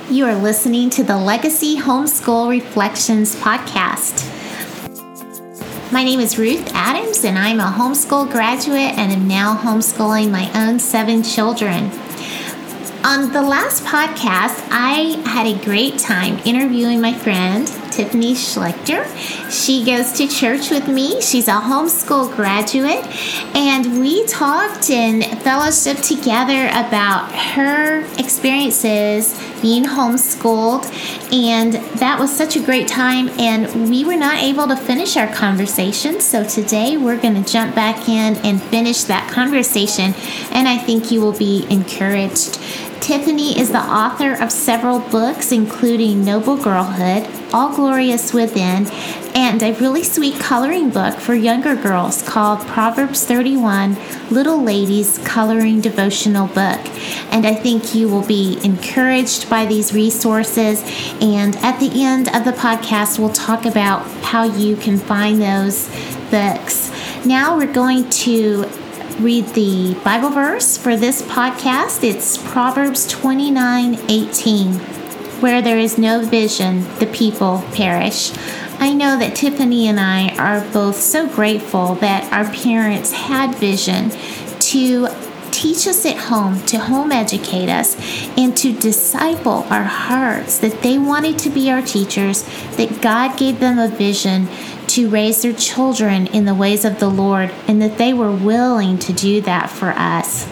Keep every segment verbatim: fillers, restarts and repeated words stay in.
You are listening to the Legacy Homeschool Reflections podcast. My name is Ruth Adams, and I'm a homeschool graduate and am now homeschooling my own seven children. On the last podcast, I had a great time interviewing my friend, Tiffany Schlechter. She goes to church with me. She's a homeschool graduate, and we talked and fellowshiped together about her experiences being homeschooled, and that was such a great time, and we were not able to finish our conversation, so today we're going to jump back in and finish that conversation, and I think you will be encouraged. Tiffany is the author of several books, including Noble Girlhood, All Glorious Within, and a really sweet coloring book for younger girls called Proverbs thirty-one, Little Ladies Coloring Devotional Book. And I think you will be encouraged by these resources. And at the end of the podcast, we'll talk about how you can find those books. Now we're going to read the Bible verse for this podcast. It's Proverbs twenty-nine eighteen. Where there is no vision, the people perish. I know that Tiffany and I are both so grateful that our parents had vision to teach us at home, to home educate us, and to disciple our hearts, that they wanted to be our teachers, that God gave them a vision to raise their children in the ways of the Lord, and that they were willing to do that for us.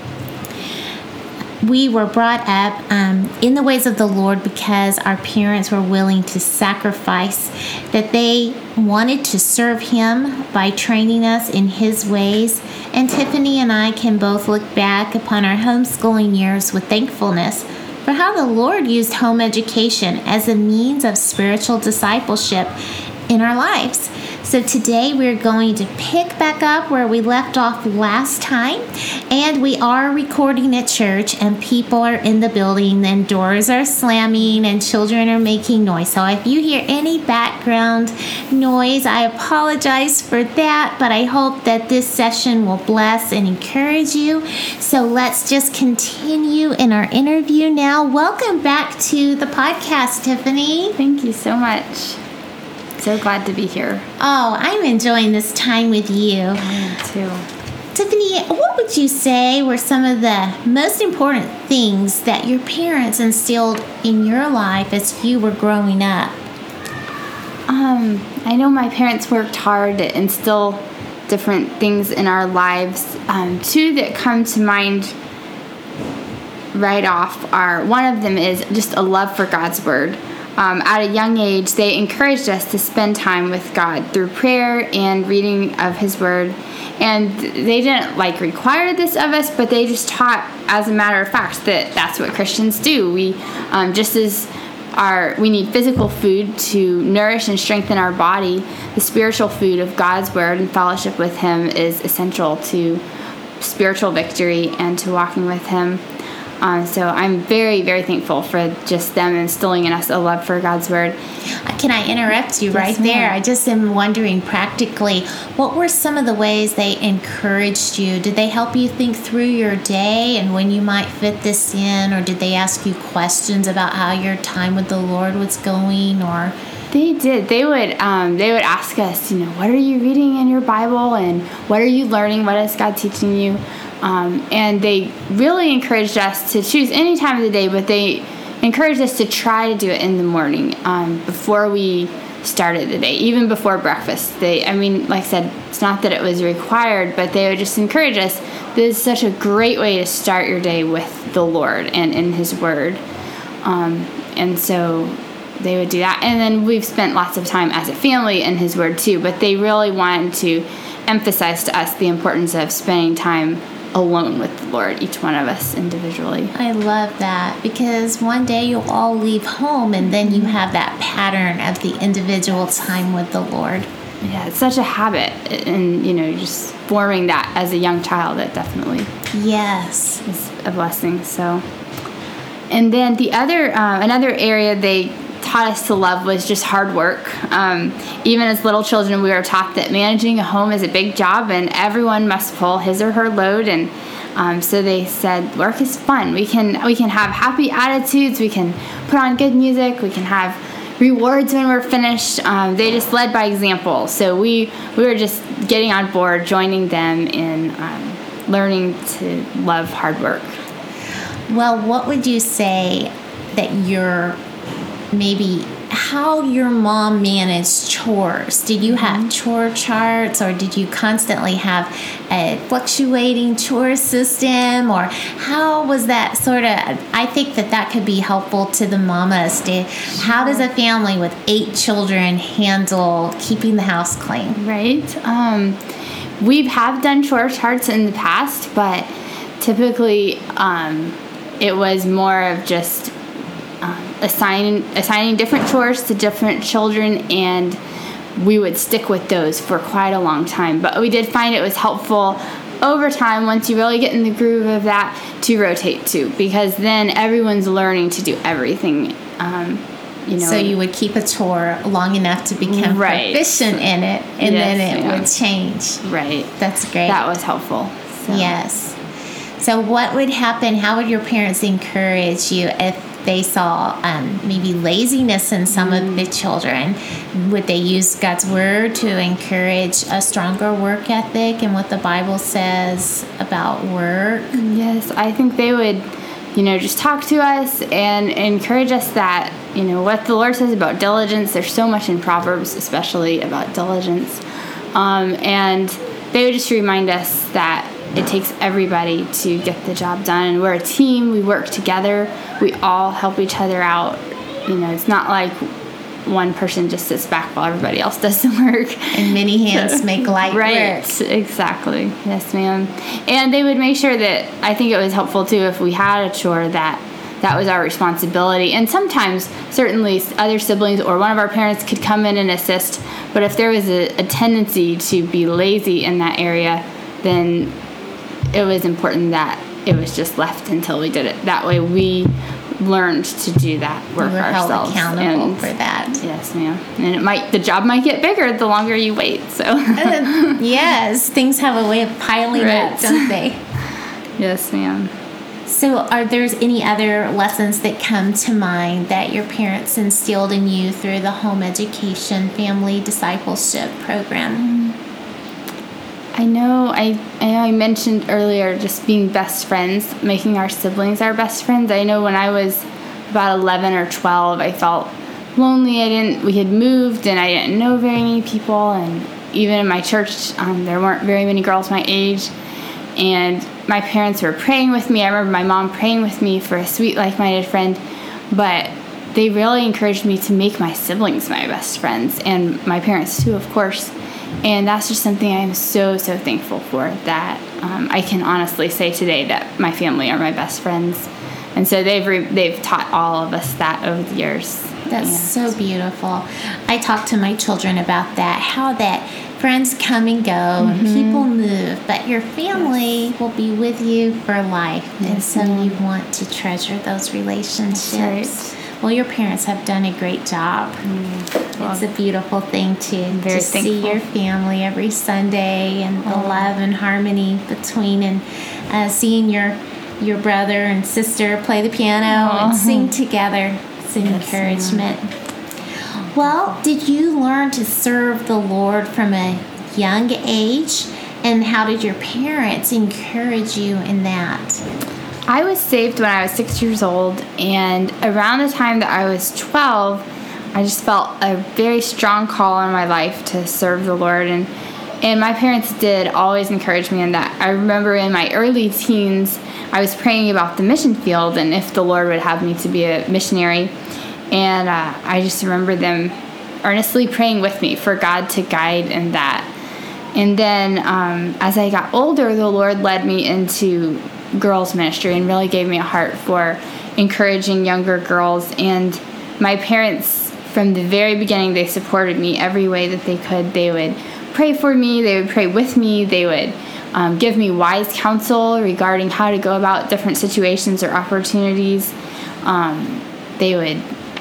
We were brought up um, in the ways of the Lord because our parents were willing to sacrifice, that they wanted to serve Him by training us in His ways. And Tiffany and I can both look back upon our homeschooling years with thankfulness for how the Lord used home education as a means of spiritual discipleship in our lives. So today we're going to pick back up where we left off last time, and we are recording at church, and people are in the building, and doors are slamming, and children are making noise. So if you hear any background noise, I apologize for that, but I hope that this session will bless and encourage you. So let's just continue in our interview now. Welcome back to the podcast, Tiffany. Thank you so much. So glad to be here. Oh, I'm enjoying this time with you. I am too. Tiffany, what would you say were some of the most important things that your parents instilled in your life as you were growing up? Um, I know my parents worked hard to instill different things in our lives. Um, two that come to mind right off are, one of them is just a love for God's Word. Um, at a young age, they encouraged us to spend time with God through prayer and reading of His Word. And they didn't like require this of us, but they just taught, as a matter of fact, that that's what Christians do. We, um, just as our we need physical food to nourish and strengthen our body, the spiritual food of God's Word and fellowship with Him is essential to spiritual victory and to walking with Him. Um, so I'm very, very thankful for just them instilling in us a love for God's Word. Can I interrupt you right yes, there? I just am wondering practically, what were some of the ways they encouraged you? Did they help you think through your day and when you might fit this in, or did they ask you questions about how your time with the Lord was going? Or They did. They would um, they would ask us, you know, what are you reading in your Bible, and what are you learning? What is God teaching you? Um, and they really encouraged us to choose any time of the day, but they encouraged us to try to do it in the morning um, before we started the day, even before breakfast. They, I mean, like I said, it's not that it was required, but they would just encourage us. This is such a great way to start your day with the Lord and in His Word. Um, and so they would do that. And then we've spent lots of time as a family in His Word too, but they really wanted to emphasize to us the importance of spending time alone with the Lord, each one of us individually. I love that, because one day you'll all leave home and then you have that pattern of the individual time with the Lord. Yeah, it's such a habit, and you know, just forming that as a young child, that definitely yes is a blessing. So, and then the other, uh, another area they taught us to love was just hard work. Um, even as little children, we were taught that managing a home is a big job and everyone must pull his or her load. And Um, so they said, work is fun. We can we can have happy attitudes. We can put on good music. We can have rewards when we're finished. Um, they just led by example. So we we were just getting on board, joining them in um, learning to love hard work. Well, what would you say that your maybe how your mom managed chores? Did you have chore charts, or did you constantly have a fluctuating chore system, or how was that sort of? I think that that could be helpful to the mamas. To, how does a family with eight children handle keeping the house clean? Right. Um, we have done chore charts in the past, but typically um, it was more of just Um, assigning assigning different chores to different children, and we would stick with those for quite a long time. But we did find it was helpful over time, once you really get in the groove of that, to rotate too, because then everyone's learning to do everything. Um, you know, so you would keep a chore long enough to become right. proficient in it, and yes, then it yeah. would change. Right. That's great. That was helpful. So. Yes. So what would happen? How would your parents encourage you if they saw um, maybe laziness in some mm. of the children? Would they use God's word to encourage a stronger work ethic and what the Bible says about work? Yes, I think they would, you know, just talk to us and encourage us that, you know, what the Lord says about diligence. There's so much in Proverbs, especially about diligence. Um, and they would just remind us that it takes everybody to get the job done. And we're a team. We work together. We all help each other out. You know, it's not like one person just sits back while everybody else does the work. And many hands so, make light right, work. Exactly. Yes, ma'am. And they would make sure that, I think it was helpful too, if we had a chore, that that was our responsibility. And sometimes, certainly, other siblings or one of our parents could come in and assist. But if there was a, a tendency to be lazy in that area, then it was important that it was just left until we did it. That way we learned to do that work we were ourselves. Held accountable and, for that. Yes, ma'am. And it might the job might get bigger the longer you wait. So uh, yes, things have a way of piling right. up, don't they? Yes, ma'am. So are there any other lessons that come to mind that your parents instilled in you through the home education family discipleship program? I know I, I know I mentioned earlier just being best friends, making our siblings our best friends. I know when I was about eleven or twelve, I felt lonely. I didn't. We had moved, and I didn't know very many people. And even in my church, um, there weren't very many girls my age. And my parents were praying with me. I remember my mom praying with me for a sweet, like-minded friend. But they really encouraged me to make my siblings my best friends, and my parents too, of course. And that's just something I'm so, so thankful for, that um, I can honestly say today that my family are my best friends. And so they've re- they've taught all of us that over the years. That's and. so beautiful. I talk to my children about that, how that friends come and go mm-hmm. and people move, but your family yes. will be with you for life. Yes, and so ma'am. You want to treasure those relationships. Right. Well, your parents have done a great job. Mm, well, it's a beautiful thing to, to see your family every Sunday, and the oh. love and harmony between, and uh, seeing your your brother and sister play the piano oh. and sing together. It's an yes, encouragement. Ma'am. Well, did you learn to serve the Lord from a young age? And how did your parents encourage you in that? I was saved when I was six years old, and around the time that I was twelve, I just felt a very strong call in my life to serve the Lord, and and my parents did always encourage me in that. I remember in my early teens, I was praying about the mission field and if the Lord would have me to be a missionary, and uh, I just remember them earnestly praying with me for God to guide in that. And then um, as I got older, the Lord led me into girls ministry and really gave me a heart for encouraging younger girls. And my parents, from the very beginning, they supported me every way that they could. They would pray for me, they would pray with me, they would um, give me wise counsel regarding how to go about different situations or opportunities. Um, they would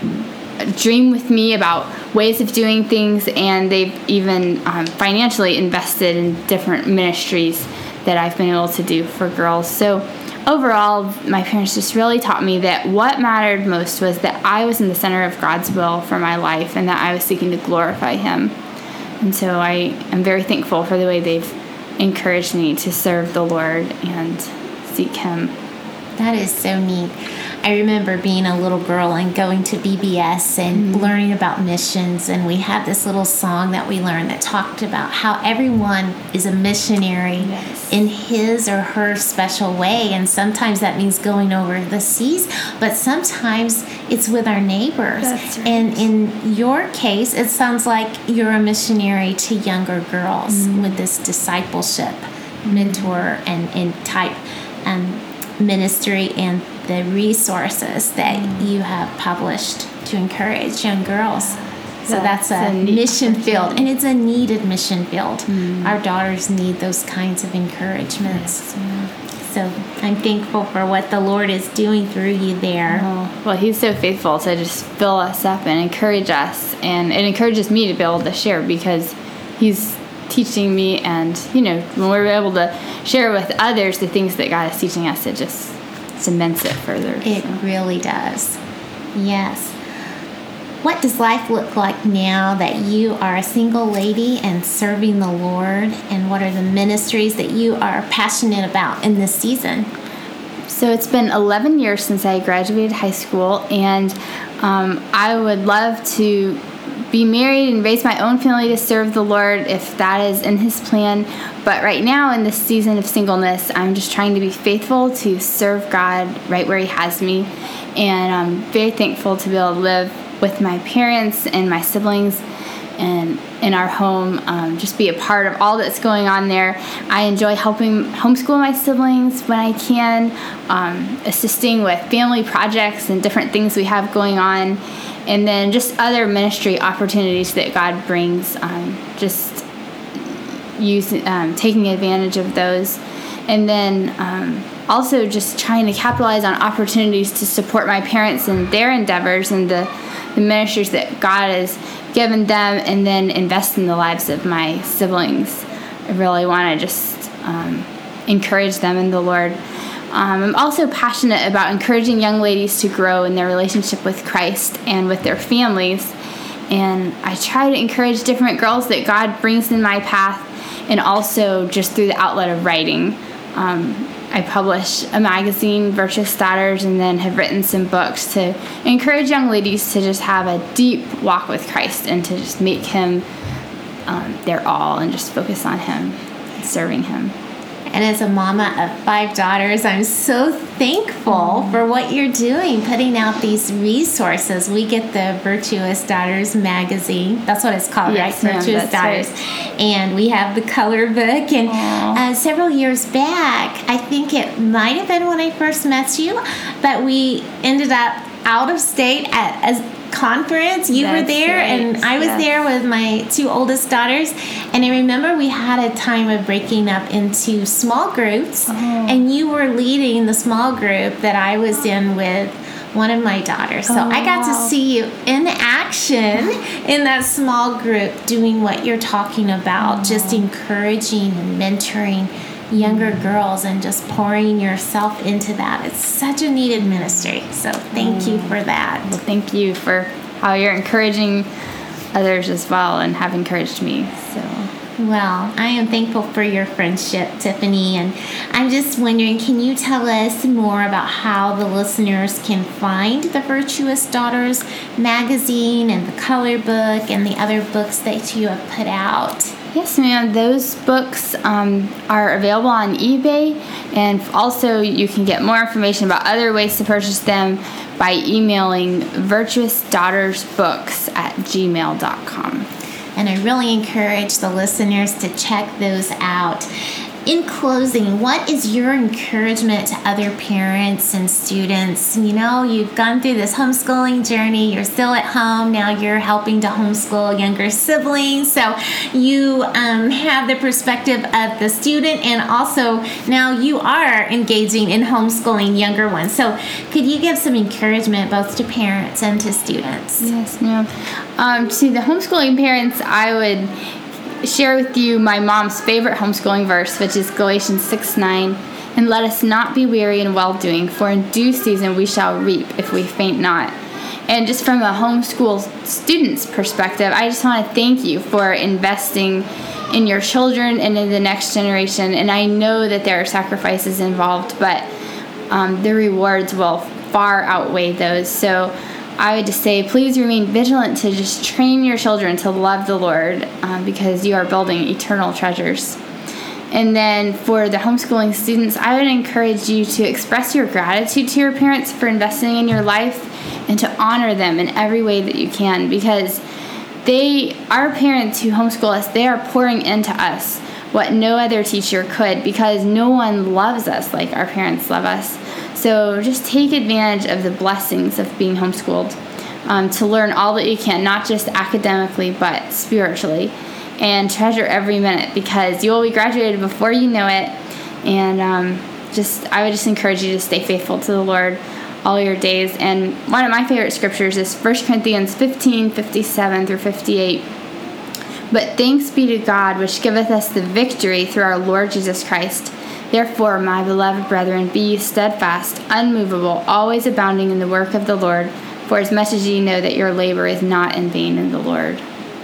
dream with me about ways of doing things, and they've even um, financially invested in different ministries that I've been able to do for girls. So overall, my parents just really taught me that what mattered most was that I was in the center of God's will for my life and that I was seeking to glorify Him. And so I am very thankful for the way they've encouraged me to serve the Lord and seek Him. That is so neat. I remember being a little girl and going to B B S and mm-hmm. learning about missions, and we had this little song that we learned that talked about how everyone is a missionary yes. in his or her special way, and sometimes that means going over the seas, but sometimes it's with our neighbors. That's right. And in your case, it sounds like you're a missionary to younger girls mm-hmm. with this discipleship, mentor, and, and type um, ministry and the resources that mm. you have published to encourage young girls. So that's, that's a, a mission field, and it's a needed mission field. Mm. Our daughters need those kinds of encouragements. Yes. So I'm thankful for what the Lord is doing through you there. Oh, well, He's so faithful to just fill us up and encourage us, and it encourages me to be able to share because He's teaching me, and you know, when we're able to share with others the things that God is teaching us, it just cements it further. It so. really does. Yes. What does life look like now that you are a single lady and serving the Lord, and what are the ministries that you are passionate about in this season? So it's been eleven years since I graduated high school, and um, I would love to be married and raise my own family to serve the Lord if that is in His plan. But right now in this season of singleness, I'm just trying to be faithful to serve God right where He has me. And I'm very thankful to be able to live with my parents and my siblings and in our home, um, just be a part of all that's going on there. I enjoy helping homeschool my siblings when I can, um, assisting with family projects and different things we have going on, and then just other ministry opportunities that God brings, um, just using, um, taking advantage of those. And then um, also just trying to capitalize on opportunities to support my parents in their endeavors and the, the ministries that God has given them, and then invest in the lives of my siblings. I really want to just um, encourage them in the Lord. Um, I'm also passionate about encouraging young ladies to grow in their relationship with Christ and with their families. And I try to encourage different girls that God brings in my path, and also just through the outlet of writing. Um, I publish a magazine, Virtuous Daughters, and then have written some books to encourage young ladies to just have a deep walk with Christ and to just make Him um, their all and just focus on Him, serving Him. And as a mama of five daughters, I'm so thankful mm-hmm. for what you're doing, putting out these resources. We get the Virtuous Daughters magazine. That's what it's called, yes, right? Virtuous Daughters. Right. And we have the color book. And uh, several years back, I think it might have been when I first met you, but we ended up out of state at a conference. You That's were there, right. and I was yes. there with my two oldest daughters. And I remember we had a time of breaking up into small groups, oh. and you were leading the small group that I was in with one of my daughters. So oh, I got wow. to see you in action in that small group doing what you're talking about, oh. just encouraging and mentoring younger girls and just pouring yourself into that. It's such a needed ministry. So thank mm. you for that. Well, thank you for how you're encouraging others as well and have encouraged me. So well, I am thankful for your friendship, Tiffany, and I'm just wondering, can you tell us more about how the listeners can find the Virtuous Daughters magazine and the color book and the other books that you have put out? Yes, ma'am. Those books um, are available on eBay, and also you can get more information about other ways to purchase them by emailing virtuous daughters books at gmail dot com. And I really encourage the listeners to check those out. In closing, what is your encouragement to other parents and students? You know, you've gone through this homeschooling journey. You're still at home. Now you're helping to homeschool younger siblings. So you um, have the perspective of the student, and also now you are engaging in homeschooling younger ones. So could you give some encouragement both to parents and to students? Yes, ma'am. Um, to the homeschooling parents, I would share with you my mom's favorite homeschooling verse, which is Galatians six nine. And let us not be weary in well-doing, for in due season we shall reap if we faint not. And just from a homeschool student's perspective, I just want to thank you for investing in your children and in the next generation. And I know that there are sacrifices involved, but um, the rewards will far outweigh those. So I would just say, please remain vigilant to just train your children to love the Lord, um, because you are building eternal treasures. And then for the homeschooling students, I would encourage you to express your gratitude to your parents for investing in your life and to honor them in every way that you can, because they, our parents who homeschool us, they are pouring into us what no other teacher could, because no one loves us like our parents love us. So just take advantage of the blessings of being homeschooled, um, to learn all that you can, not just academically, but spiritually. And treasure every minute, because you will be graduated before you know it. And um, just, I would just encourage you to stay faithful to the Lord all your days. And one of my favorite scriptures is First Corinthians fifteen fifty-seven through fifty-eight. But thanks be to God, which giveth us the victory through our Lord Jesus Christ. Therefore, my beloved brethren, be ye steadfast, unmovable, always abounding in the work of the Lord, for as much as ye know that your labor is not in vain in the Lord.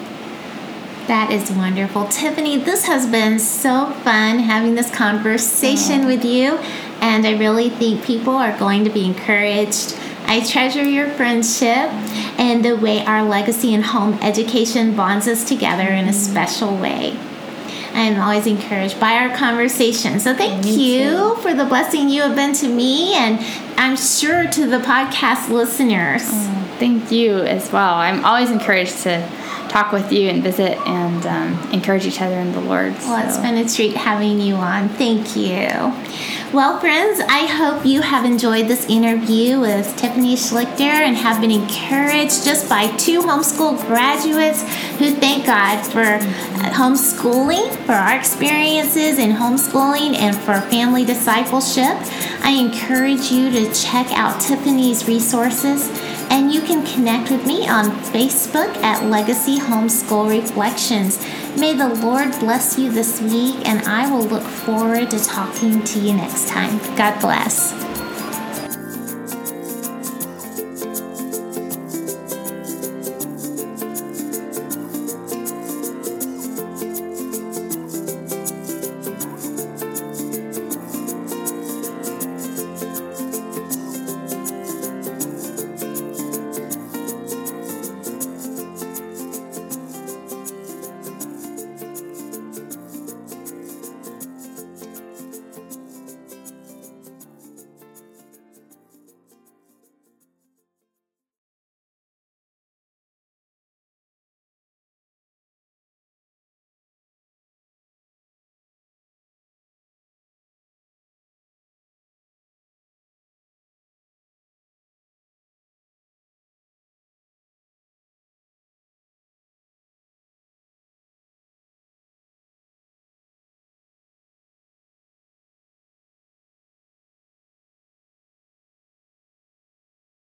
That is wonderful. Tiffany, this has been so fun having this conversation with you, and I really think people are going to be encouraged. I treasure your friendship and the way our legacy and home education bonds us together in a special way. I'm always encouraged by our conversation. So thank me you too. For the blessing you have been to me, and I'm sure to the podcast listeners. Oh, thank you as well. I'm always encouraged to talk with you and visit and um, encourage each other in the Lord. Well, so. It's been a treat having you on. Thank you. Well, friends, I hope you have enjoyed this interview with Tiffany Schlichter and have been encouraged just by two homeschool graduates who thank God for homeschooling, for our experiences in homeschooling, and for family discipleship. I encourage you to check out Tiffany's resources, and you can connect with me on Facebook at Legacy Homeschool Reflections. May the Lord bless you this week, and I will look forward to talking to you next time. God bless.